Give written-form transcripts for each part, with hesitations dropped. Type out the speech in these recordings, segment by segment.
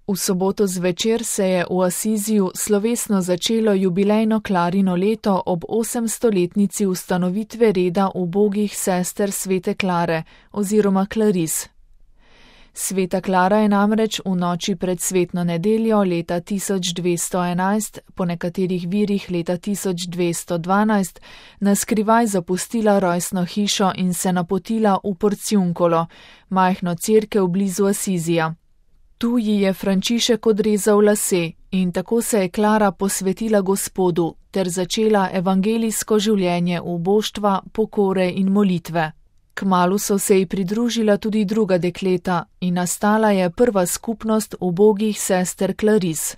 V soboto zvečer se je v Asiziju slovesno začelo jubilejno Klarino leto ob 800-letnici ustanovitve reda ubogih sester svete Klare oziroma Klaris. Sveta Klara je namreč v noči pred svetno nedeljo leta 1211, po nekaterih virih leta 1212, naskrivaj zapustila rojstno hišo in se napotila v Porciuncolo, majhno cerkev blizu Asizija. Tu ji je Frančišek odrezal lase in tako se je Klara posvetila Gospodu ter začela evangelijsko življenje uboštva, pokore in molitve. Kmalu so se ji pridružila tudi druga dekleta in nastala je prva skupnost ubogih sester Klaris.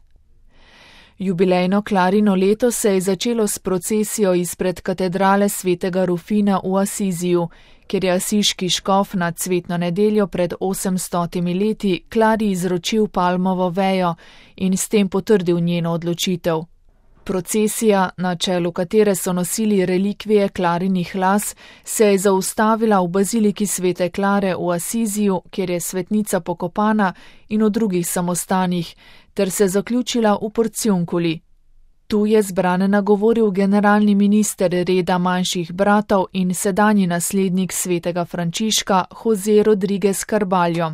Jubilejno Klarino leto se je začelo s procesijo izpred katedrale svetega Rufina v Asiziju, kjer je asiški škof nad cvetno nedeljo pred 800 leti Klari izročil palmovo vejo in s tem potrdil njeno odločitev. Procesija, na čelu katere so nosili relikvije Klarinih las, se je zaustavila v baziliki svete Klare v Asiziju, kjer je svetnica pokopana, in v drugih samostanih, ter se zaključila v Porciuncoli. Tu je zbrane nagovoril generalni minister reda manjših bratov in sedanji naslednik svetega Frančiška José Rodríguez Carballo.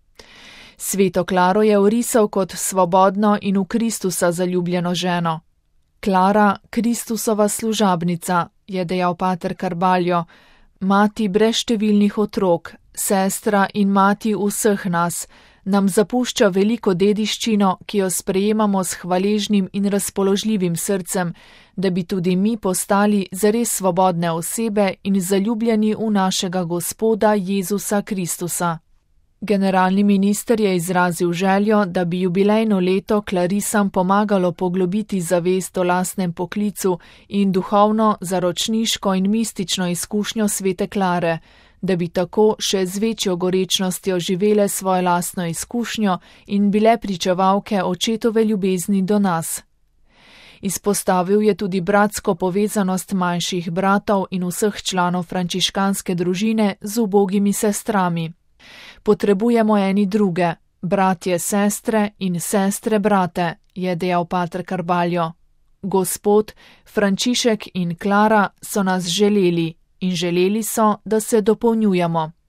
Sveto Klaro je orisal kot svobodno in v Kristusa zaljubljeno ženo. Klara, Kristusova služabnica, je dejal pater Carballo, mati brezštevilnih otrok, sestra in mati vseh nas, nam zapušča veliko dediščino, ki jo sprejemamo s hvaležnim in razpoložljivim srcem, da bi tudi mi postali zares svobodne osebe in zaljubljeni v našega Gospoda Jezusa Kristusa. Generalni minister je izrazil željo, da bi jubilejno leto Klarisam pomagalo poglobiti zavest o lastnem poklicu in duhovno, zaročniško in mistično izkušnjo svete Klare, da bi tako še z večjo gorečnostjo živele svojo lastno izkušnjo in bile pričevalke očetove ljubezni do nas. Izpostavil je tudi bratsko povezanost manjših bratov in vseh članov frančiškanske družine z ubogimi sestrami. Potrebujemo eni druge, bratje sestre in sestre brate, je dejal pater Carballo. Gospod, Frančišek in Klara so nas želeli in želeli so, da se dopolnjujemo.